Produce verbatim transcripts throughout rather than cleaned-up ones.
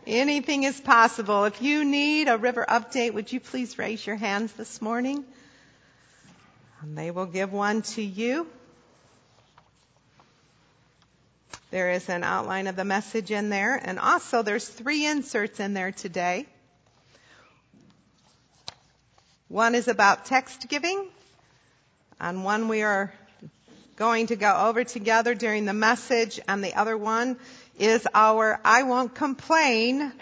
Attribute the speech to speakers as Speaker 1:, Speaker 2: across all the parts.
Speaker 1: Anything is possible. If you need a river update, would you please raise your hands this morning? And they will give one to you. There is an outline of the message in there. And also there's three inserts in there today. One is about text giving. And one we are going to go over together during the message. And the other one is our I Won't Complain.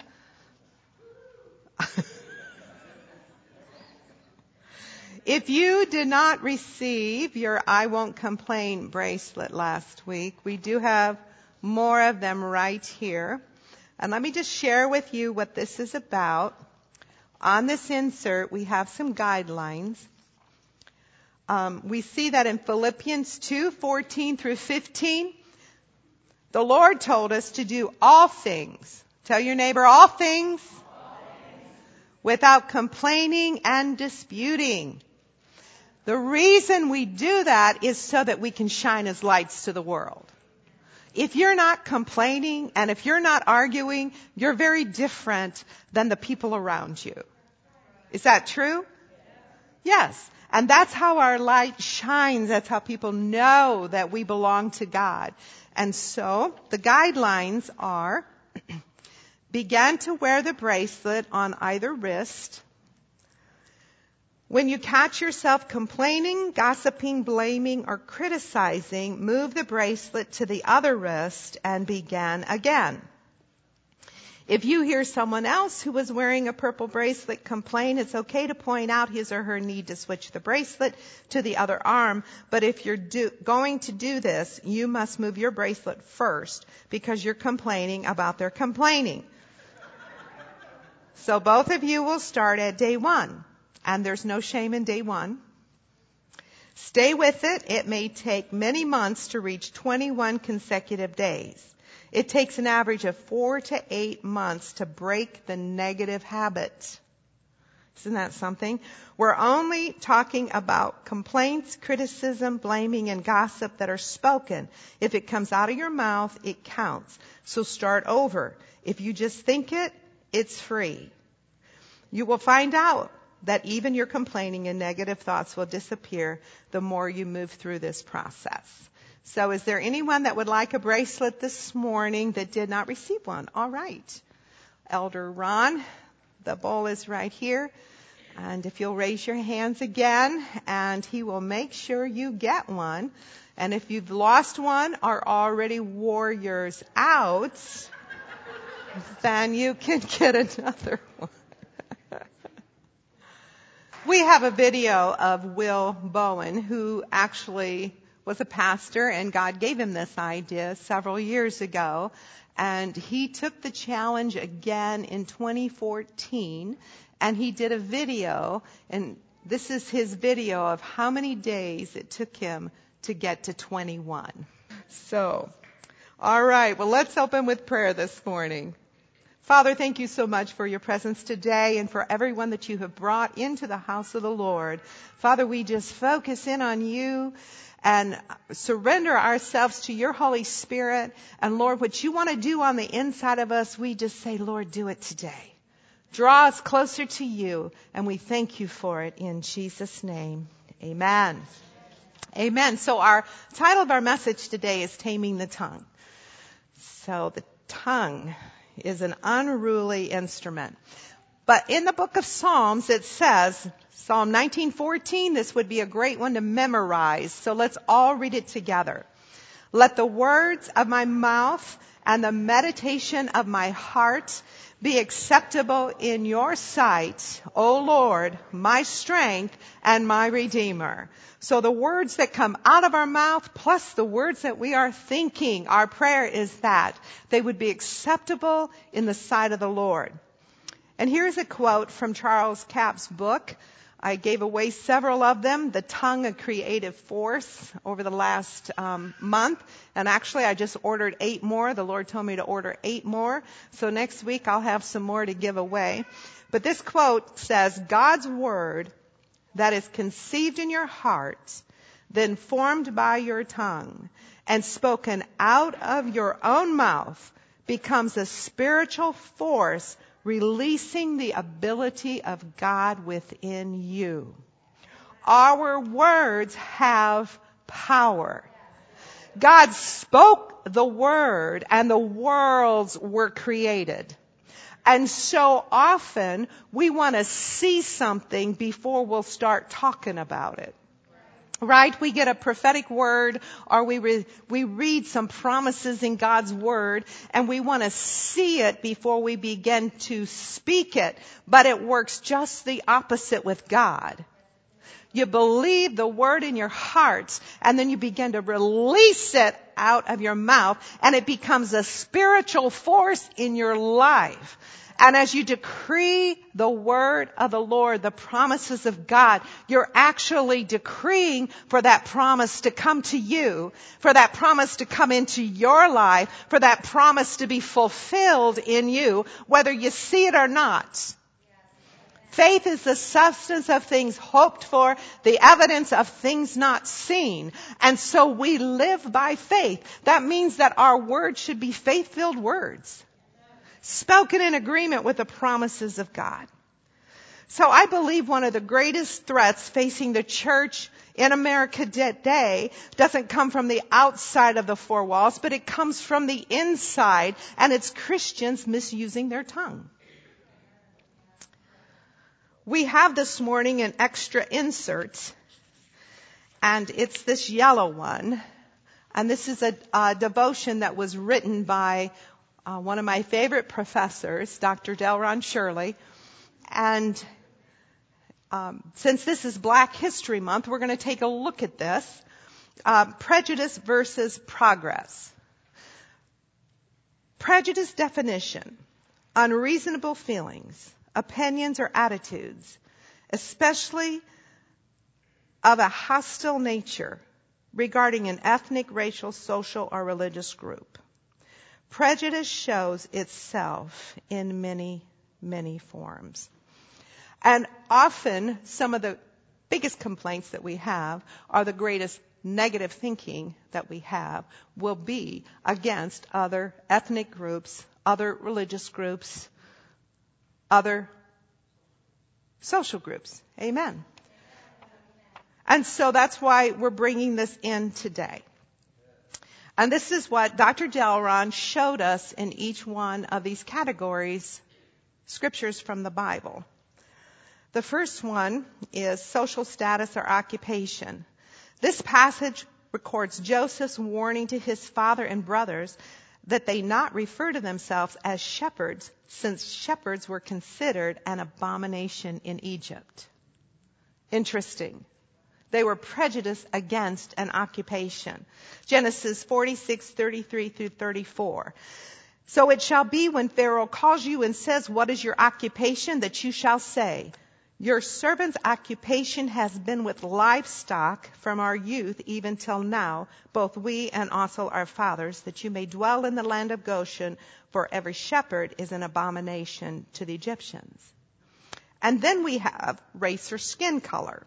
Speaker 1: If you did not receive your I Won't Complain bracelet last week, we do have more of them right here. And let me just share with you what this is about. On this insert, we have some guidelines. Um, we see that in Philippians two, fourteen through fifteen, the Lord told us to do all things. Tell your neighbor, all things, all things. Without complaining and disputing. The reason we do that is so that we can shine as lights to the world. If you're not complaining and if you're not arguing, you're very different than the people around you. Is that true? Yes. And that's how our light shines. That's how people know that we belong to God. And so the guidelines are, begin to wear the bracelet on either wrist. When you catch yourself complaining, gossiping, blaming, or criticizing, move the bracelet to the other wrist and begin again. If you hear someone else who was wearing a purple bracelet complain, it's okay to point out his or her need to switch the bracelet to the other arm. But if you're do, going to do this, you must move your bracelet first because you're complaining about their complaining. So both of you will start at day one. And there's no shame in day one. Stay with it. It may take many months to reach twenty-one consecutive days. It takes an average of four to eight months to break the negative habit. Isn't that something? We're only talking about complaints, criticism, blaming, and gossip that are spoken. If it comes out of your mouth, it counts. So start over. If you just think it, it's free. You will find out that even your complaining and negative thoughts will disappear the more you move through this process. So is there anyone that would like a bracelet this morning that did not receive one? All right. Elder Ron, the bowl is right here. And if you'll raise your hands again, and he will make sure you get one. And if you've lost one or already wore yours out, then you can get another one. We have a video of Will Bowen, who actually was a pastor, and God gave him this idea several years ago. And he took the challenge again in twenty fourteen, and he did a video, and this is his video of how many days it took him to get to twenty-one. So, all right, well, let's open with prayer this morning. Father, thank you so much for your presence today and for everyone that you have brought into the house of the Lord. Father, we just focus in on you and surrender ourselves to your Holy Spirit. And Lord, what you want to do on the inside of us, we just say, Lord, do it today. Draw us closer to you, and we thank you for it in Jesus' name. Amen. Amen. So our title of our message today is Taming the Tongue. So the tongue is an unruly instrument. But in the book of Psalms, it says, Psalm nineteen fourteen, this would be a great one to memorize. So let's all read it together. Let the words of my mouth and the meditation of my heart be acceptable in your sight, O Lord, my strength and my Redeemer. So the words that come out of our mouth plus the words that we are thinking, our prayer is that they would be acceptable in the sight of the Lord. And here's a quote from Charles Capp's book. I gave away several of them, The Tongue, a Creative Force, over the last um, month. And actually, I just ordered eight more. The Lord told me to order eight more. So next week, I'll have some more to give away. But this quote says, God's word that is conceived in your heart, then formed by your tongue, and spoken out of your own mouth, becomes a spiritual force releasing the ability of God within you. Our words have power. God spoke the word and the worlds were created. And so often we want to see something before we'll start talking about it. Right? We get a prophetic word or we re- we read some promises in God's word and we want to see it before we begin to speak it. But it works just the opposite with God. You believe the word in your heart and then you begin to release it out of your mouth and it becomes a spiritual force in your life. And as you decree the word of the Lord, the promises of God, you're actually decreeing for that promise to come to you, for that promise to come into your life, for that promise to be fulfilled in you, whether you see it or not. Faith is the substance of things hoped for, the evidence of things not seen. And so we live by faith. That means that our words should be faith-filled words, spoken in agreement with the promises of God. So I believe one of the greatest threats facing the church in America today doesn't come from the outside of the four walls, but it comes from the inside, and it's Christians misusing their tongue. We have this morning an extra insert, and it's this yellow one. And this is a, a devotion that was written by uh, one of my favorite professors, Doctor Delron Shirley. And um, since this is Black History Month, we're going to take a look at this. Uh, prejudice versus progress. Prejudice definition: unreasonable feelings, opinions, or attitudes, especially of a hostile nature regarding an ethnic, racial, social, or religious group. Prejudice shows itself in many, many forms. And often some of the biggest complaints that we have are the greatest negative thinking that we have will be against other ethnic groups, other religious groups, other social groups. Amen. And so that's why we're bringing this in today. And this is what Doctor Delron showed us in each one of these categories, scriptures from the Bible. The first one is social status or occupation. This passage records Joseph's warning to his father and brothers that they not refer to themselves as shepherds, since shepherds were considered an abomination in Egypt. Interesting. They were prejudiced against an occupation. Genesis forty-six, thirty-three through thirty-four. So it shall be when Pharaoh calls you and says, "What is your occupation?" that you shall say, "Your servant's occupation has been with livestock from our youth even till now, both we and also our fathers, that you may dwell in the land of Goshen, for every shepherd is an abomination to the Egyptians." And then we have race or skin color.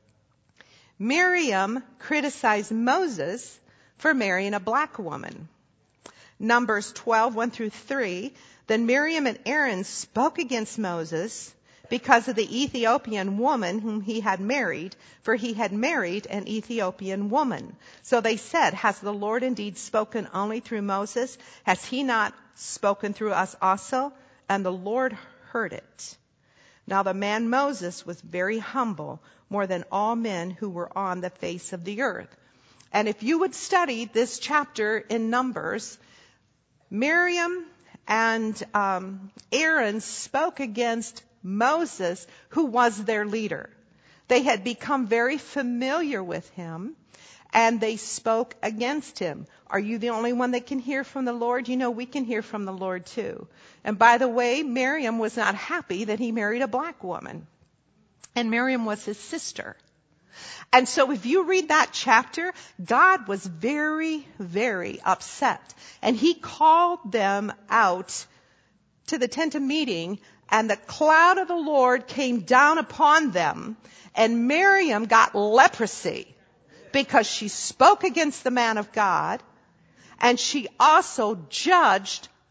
Speaker 1: Miriam criticized Moses for marrying a black woman. Numbers twelve, one through three. Then Miriam and Aaron spoke against Moses because of the Ethiopian woman whom he had married, for he had married an Ethiopian woman. So they said, "Has the Lord indeed spoken only through Moses? Has he not spoken through us also?" And the Lord heard it. Now the man Moses was very humble, more than all men who were on the face of the earth. And if you would study this chapter in Numbers, Miriam and um, Aaron spoke against Moses, who was their leader. They had become very familiar with him, and they spoke against him. Are you the only one that can hear from the Lord? You know, we can hear from the Lord too. And by the way, Miriam was not happy that he married a black woman. And Miriam was his sister. And so if you read that chapter, God was very, very upset. And he called them out to the tent of meeting, and the cloud of the Lord came down upon them, and Miriam got leprosy because she spoke against the man of God, and she also judged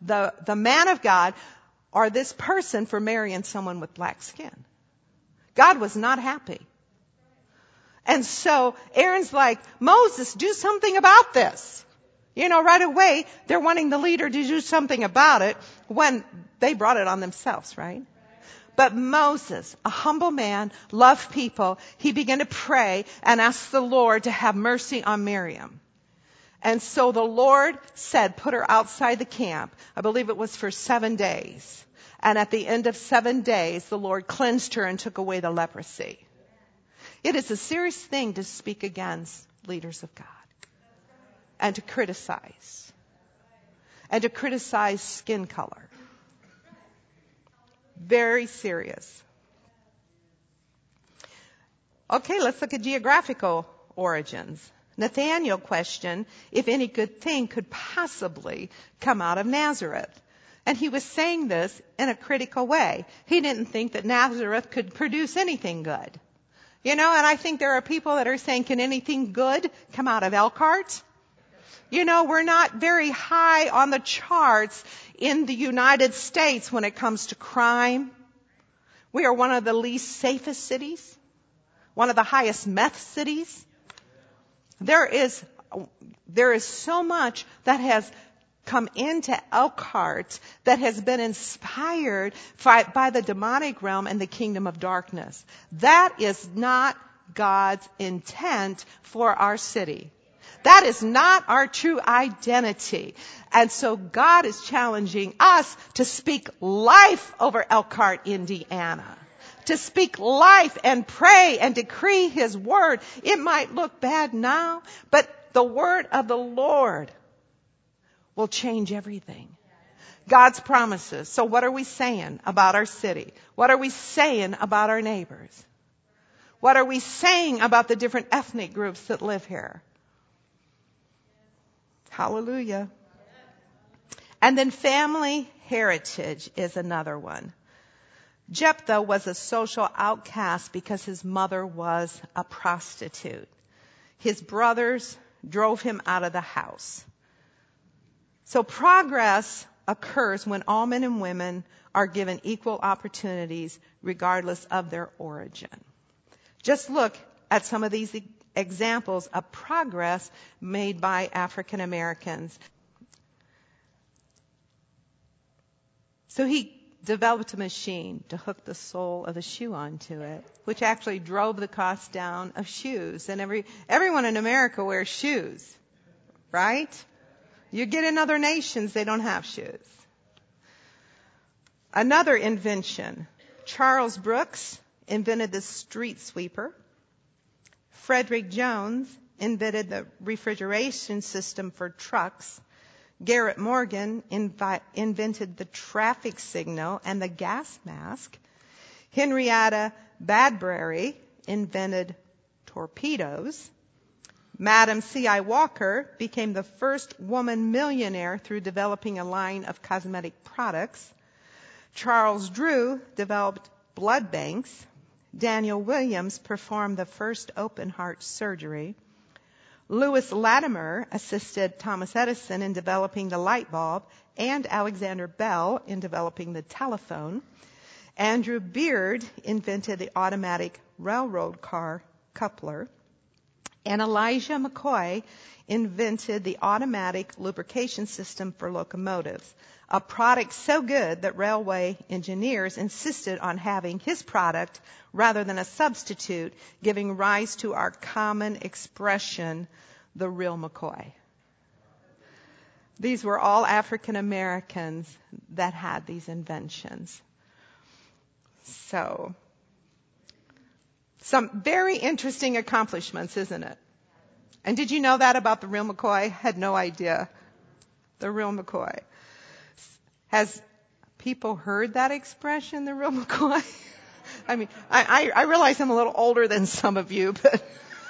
Speaker 1: the, the man of God or this person for marrying someone with black skin. God was not happy. And so Aaron's like, Moses, do something about this. You know, right away, they're wanting the leader to do something about it when they brought it on themselves, right? But Moses, a humble man, loved people. He began to pray and ask the Lord to have mercy on Miriam. And so the Lord said, put her outside the camp. I believe it was for seven days. And at the end of seven days, the Lord cleansed her and took away the leprosy. It is a serious thing to speak against leaders of God and to criticize and to criticize skin color. Very serious. Okay, let's look at geographical origins. Nathanael questioned if any good thing could possibly come out of Nazareth. And he was saying this in a critical way. He didn't think that Nazareth could produce anything good. You know, and I think there are people that are saying, can anything good come out of Elkhart? You know, we're not very high on the charts in the United States when it comes to crime. We are one of the least safest cities, one of the highest meth cities. There is, there is so much that has come into Elkhart that has been inspired by, by the demonic realm and the kingdom of darkness. That is not God's intent for our city. That is not our true identity. And so God is challenging us to speak life over Elkhart, Indiana. To speak life and pray and decree His word. It might look bad now, but the word of the Lord will change everything. God's promises. So what are we saying about our city? What are we saying about our neighbors? What are we saying about the different ethnic groups that live here? Hallelujah. And then family heritage is another one. Jephthah was a social outcast because his mother was a prostitute. His brothers drove him out of the house. So progress occurs when all men and women are given equal opportunities regardless of their origin. Just look at some of these examples of progress made by African Americans. So he developed a machine to hook the sole of the shoe onto it, which actually drove the cost down of shoes. And every everyone in America wears shoes, right? You get in other nations, they don't have shoes. Another invention. Charles Brooks invented the street sweeper. Frederick Jones invented the refrigeration system for trucks. Garrett Morgan invi- invented the traffic signal and the gas mask. Henrietta Badbury invented torpedoes. Madam C I Walker became the first woman millionaire through developing a line of cosmetic products. Charles Drew developed blood banks. Daniel Williams performed the first open heart surgery. Lewis Latimer assisted Thomas Edison in developing the light bulb and Alexander Bell in developing the telephone. Andrew Beard invented the automatic railroad car coupler. And Elijah McCoy invented the automatic lubrication system for locomotives, a product so good that railway engineers insisted on having his product rather than a substitute, giving rise to our common expression, the real McCoy. These were all African Americans that had these inventions. So, some very interesting accomplishments, isn't it? And did you know that about the real McCoy? Had no idea. The real McCoy. Has people heard that expression, the real McCoy? I mean, I, I, I realize I'm a little older than some of you, but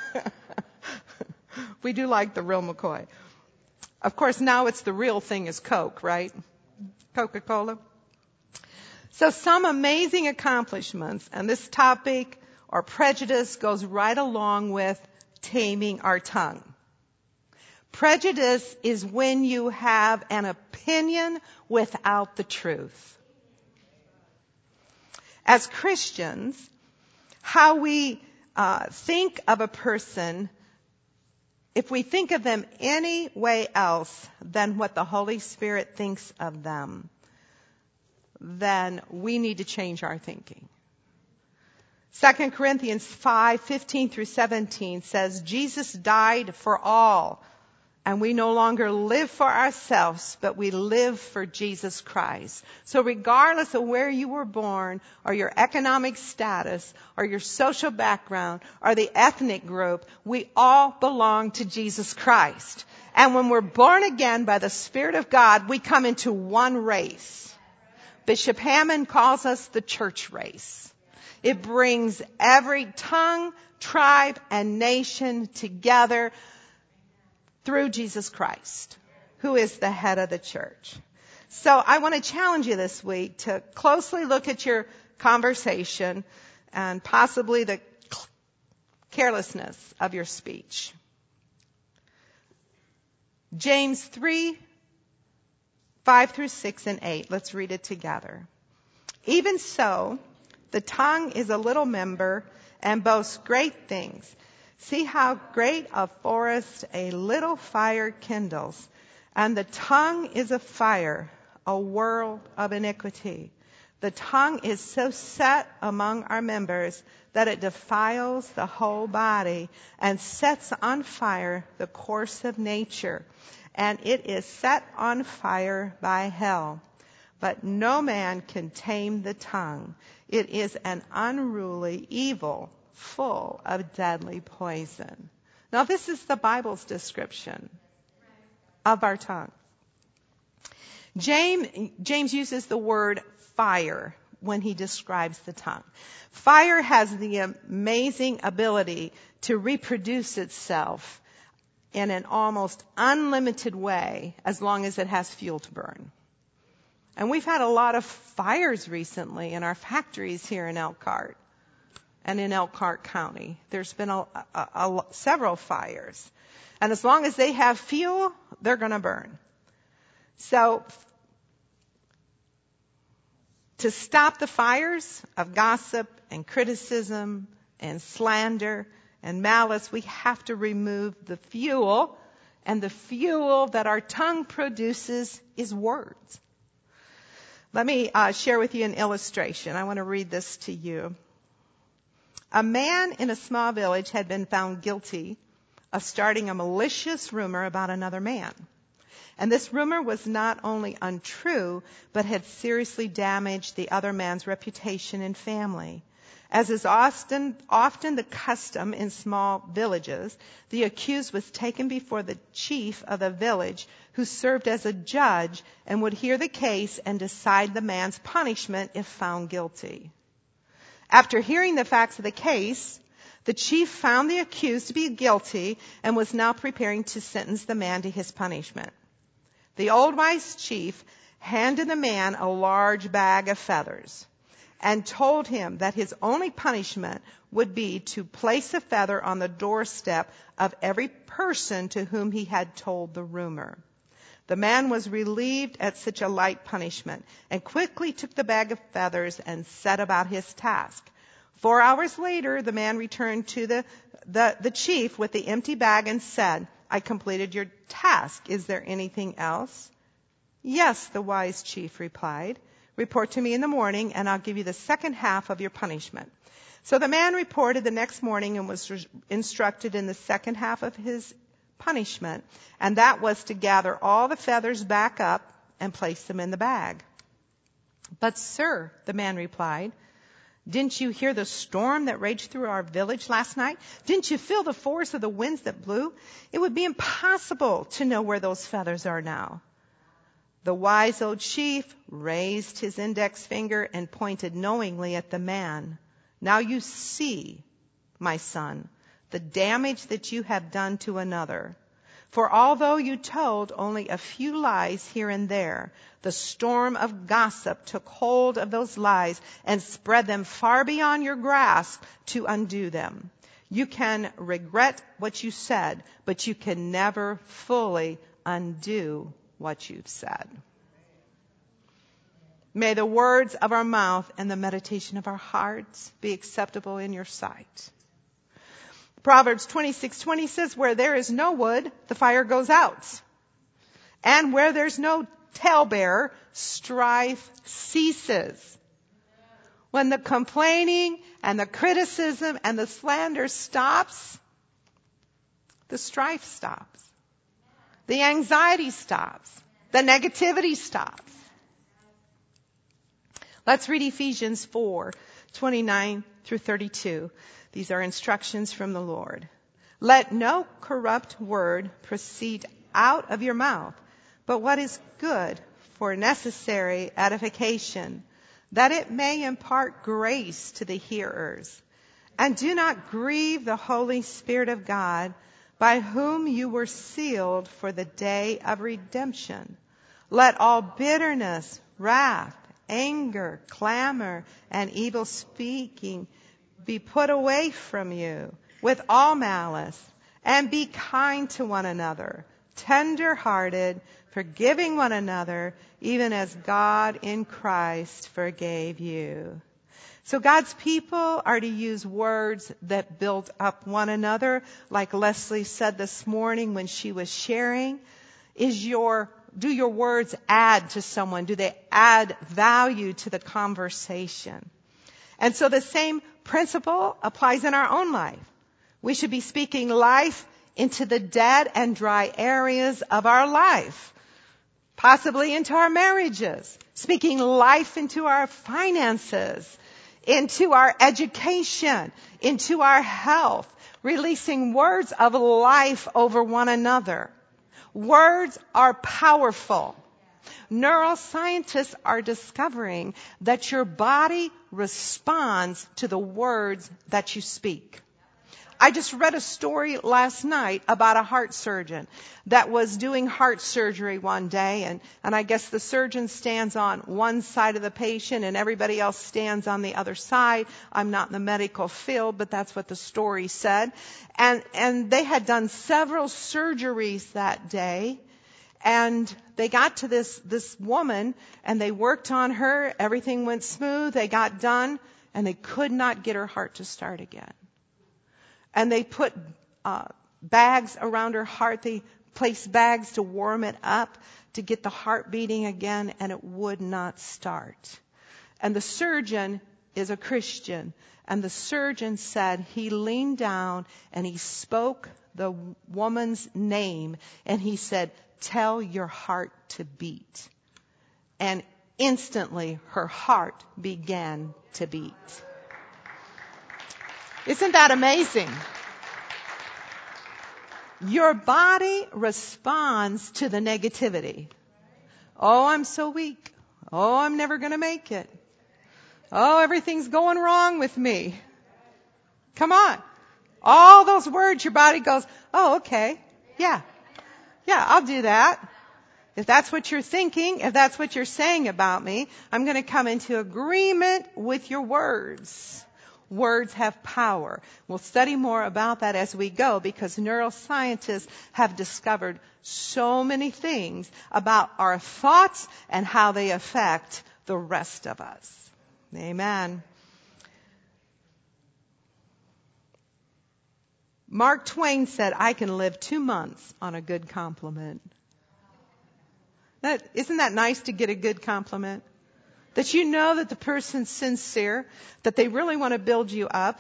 Speaker 1: we do like the real McCoy. Of course, now it's the real thing is Coke, right? Coca-Cola. So some amazing accomplishments, and this topic or prejudice goes right along with taming our tongue. Prejudice is when you have an opinion without the truth. As Christians, how we uh, think of a person, if we think of them any way else than what the Holy Spirit thinks of them, then we need to change our thinking. Second Corinthians five fifteen through seventeen says, Jesus died for all, and we no longer live for ourselves, but we live for Jesus Christ. So regardless of where you were born, or your economic status, or your social background, or the ethnic group, we all belong to Jesus Christ. And when we're born again by the Spirit of God, we come into one race. Bishop Hammond calls us the church race. It brings every tongue, tribe, and nation together through Jesus Christ, who is the head of the church. So I want to challenge you this week to closely look at your conversation and possibly the carelessness of your speech. James three, five through six and eight. Let's read it together. Even so, the tongue is a little member and boasts great things. See how great a forest a little fire kindles. And the tongue is a fire, a world of iniquity. The tongue is so set among our members that it defiles the whole body and sets on fire the course of nature. And it is set on fire by hell. But no man can tame the tongue. It is an unruly evil, full of deadly poison. Now, this is the Bible's description of our tongue. James, James uses the word fire when he describes the tongue. Fire has the amazing ability to reproduce itself in an almost unlimited way as long as it has fuel to burn. And we've had a lot of fires recently in our factories here in Elkhart and in Elkhart County. There's been a, a, a, several fires. And as long as they have fuel, they're going to burn. So to stop the fires of gossip and criticism and slander and malice, we have to remove the fuel. And the fuel that our tongue produces is words. Let me uh, share with you an illustration. I want to read this to you. A man in a small village had been found guilty of starting a malicious rumor about another man. And this rumor was not only untrue, but had seriously damaged the other man's reputation and family. As is often, often the custom in small villages, the accused was taken before the chief of the village, who served as a judge and would hear the case and decide the man's punishment if found guilty. After hearing the facts of the case, the chief found the accused to be guilty and was now preparing to sentence the man to his punishment. The old wise chief handed the man a large bag of feathers and told him that his only punishment would be to place a feather on the doorstep of every person to whom he had told the rumor. The man was relieved at such a light punishment and quickly took the bag of feathers and set about his task. Four hours later, the man returned to the, the, the chief with the empty bag and said, "I completed your task. Is there anything else?" "Yes," the wise chief replied. "Report to me in the morning, and I'll give you the second half of your punishment." So the man reported the next morning and was re- instructed in the second half of his punishment, and that was to gather all the feathers back up and place them in the bag. "But, sir," the man replied, "didn't you hear the storm that raged through our village last night? Didn't you feel the force of the winds that blew? It would be impossible to know where those feathers are now." The wise old chief raised his index finger and pointed knowingly at the man. "Now you see, my son, the damage that you have done to another. For although you told only a few lies here and there, the storm of gossip took hold of those lies and spread them far beyond your grasp to undo them. You can regret what you said, but you can never fully undo what you've said. May the words of our mouth and the meditation of our hearts be acceptable in your sight. Proverbs twenty-six twenty says, where there is no wood, the fire goes out. And where there's no talebearer, strife ceases. When the complaining and the criticism and the slander stops, the strife stops. The anxiety stops. The negativity stops. Let's read Ephesians four twenty-nine through thirty-two. These are instructions from the Lord. Let no corrupt word proceed out of your mouth, but what is good for necessary edification, that it may impart grace to the hearers. And do not grieve the Holy Spirit of God, by whom you were sealed for the day of redemption. Let all bitterness, wrath, anger, clamor, and evil speaking be put away from you with all malice, and be kind to one another, tender-hearted, forgiving one another, even as God in Christ forgave you. So God's people are to use words that build up one another. Like Leslie said this morning when she was sharing, is your, do your words add to someone? Do they add value to the conversation? And so the same principle applies in our own life. We should be speaking life into the dead and dry areas of our life, possibly into our marriages, speaking life into our finances, into our education, into our health, releasing words of life over one another. Words are powerful. Neuroscientists are discovering that your body responds to the words that you speak. I just read a story last night about a heart surgeon that was doing heart surgery one day, and, and I guess the surgeon stands on one side of the patient and everybody else stands on the other side. I'm not in the medical field, but that's what the story said. And, and they had done several surgeries that day. And they got to this, this woman, and they worked on her. Everything went smooth. They got done, and they could not get her heart to start again. And they put uh, bags around her heart. They placed bags to warm it up, to get the heart beating again, and it would not start. And the surgeon is a Christian. And the surgeon said he leaned down, and he spoke the woman's name, and he said, tell your heart to beat. And instantly her heart began to beat. Isn't that amazing? Your body responds to the negativity. Oh, I'm so weak. Oh, I'm never going to make it. Oh, everything's going wrong with me. Come on. All those words, your body goes, oh, okay. Yeah. Yeah, I'll do that. If that's what you're thinking, if that's what you're saying about me, I'm going to come into agreement with your words. Words have power. We'll study more about that as we go, because neuroscientists have discovered so many things about our thoughts and how they affect the rest of us. Amen. Mark Twain said, I can live two months on a good compliment. That, isn't that nice to get a good compliment? That you know that the person's sincere, that they really want to build you up.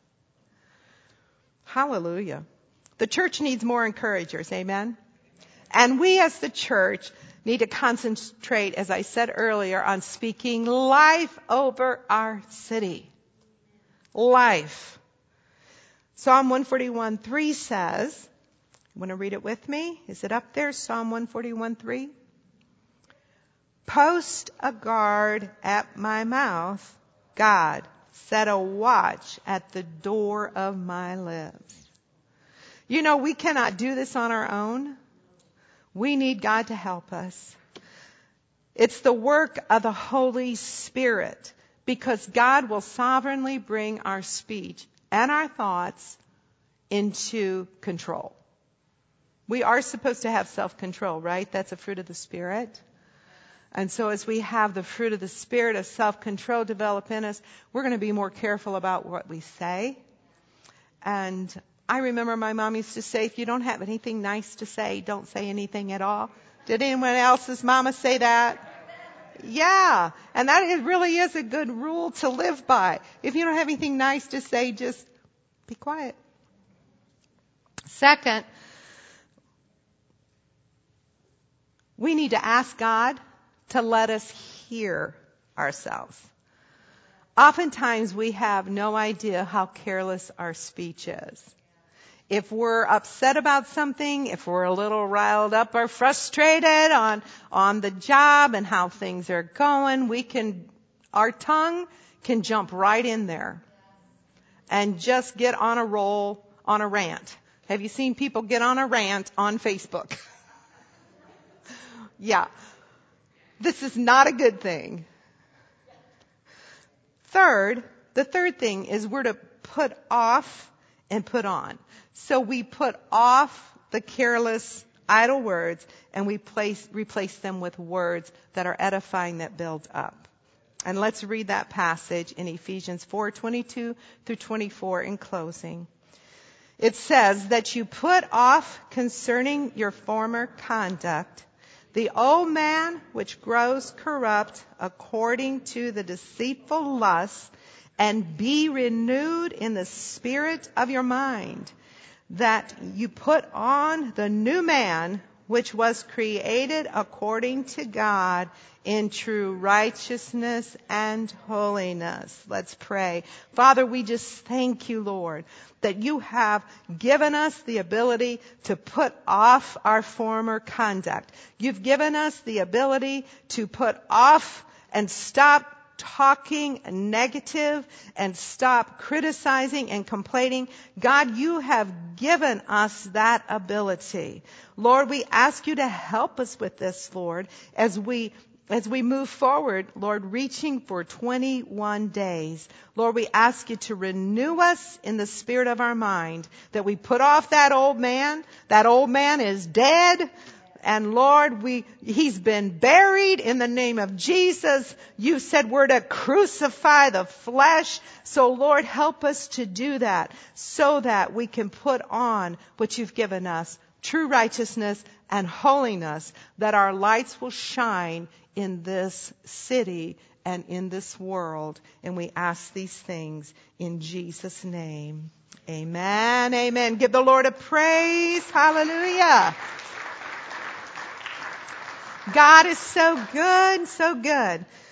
Speaker 1: Hallelujah. The church needs more encouragers, amen? And we as the church need to concentrate, as I said earlier, on speaking life over our city. Life. Psalm one forty-one three says, you want to read it with me? Is it up there? Psalm one forty-one three. Post a guard at my mouth, God, set a watch at the door of my lips. You know, we cannot do this on our own. We need God to help us. It's the work of the Holy Spirit, because God will sovereignly bring our speech and our thoughts into control. We are supposed to have self-control, right? That's a fruit of the Spirit. And so as we have the fruit of the Spirit of self-control develop in us, we're going to be more careful about what we say. And I remember my mom used to say, if you don't have anything nice to say, don't say anything at all. Did anyone else's mama say that? Yeah. And that is, really is a good rule to live by. If you don't have anything nice to say, just be quiet. Second, we need to ask God to let us hear ourselves. Oftentimes we have no idea how careless our speech is. If we're upset about something, if we're a little riled up or frustrated on, on the job and how things are going, we can, our tongue can jump right in there and just get on a roll, on a rant. Have you seen people get on a rant on Facebook? Yeah. This is not a good thing. Third, the third thing is we're to put off and put on. So we put off the careless, idle words and we place, replace them with words that are edifying, that build up. And let's read that passage in Ephesians four twenty-two through twenty-four in closing. It says that you put off concerning your former conduct the old man which grows corrupt according to the deceitful lusts, and be renewed in the spirit of your mind, that you put on the new man which was created according to God in true righteousness and holiness. Let's pray. Father, we just thank you, Lord, that you have given us the ability to put off our former conduct. You've given us the ability to put off and stop talking negative and stop criticizing and complaining. God, you have given us that ability. Lord, we ask you to help us with this, Lord, as we As we move forward, Lord, reaching for twenty-one days, Lord, we ask you to renew us in the spirit of our mind, that we put off that old man. That old man is dead. And Lord, we, he's been buried in the name of Jesus. You said we're to crucify the flesh. So Lord, help us to do that so that we can put on what you've given us, true righteousness and holiness, that our lights will shine in this city and in this world. And we ask these things in Jesus' name. Amen. Amen. Give the Lord a praise. Hallelujah. God is so good, so good.